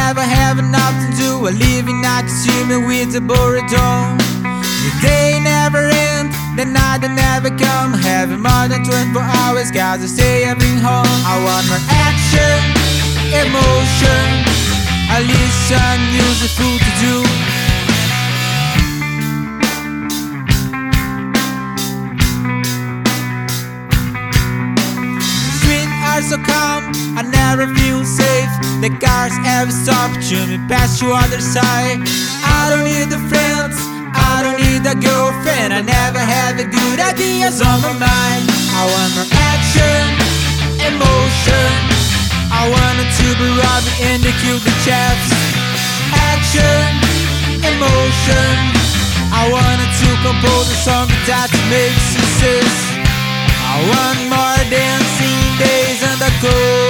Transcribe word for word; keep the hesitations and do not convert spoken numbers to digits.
never have enough to do. A living I consume with a boredom. The day never ends, the night that never come. Having more than twenty-four hours, gotta stay having home. I want more action, emotion. I listen, music, food to do. So calm, I never feel safe. The cars ever stop to me past your other side. I don't need a friend, I don't need a girlfriend. I never have a good ideas on my mind. I want more action, emotion. I wanted to be robbed and to kill the chaps. Action, emotion. I wanted to compose a song that makes success. I want more dancing days and the cold.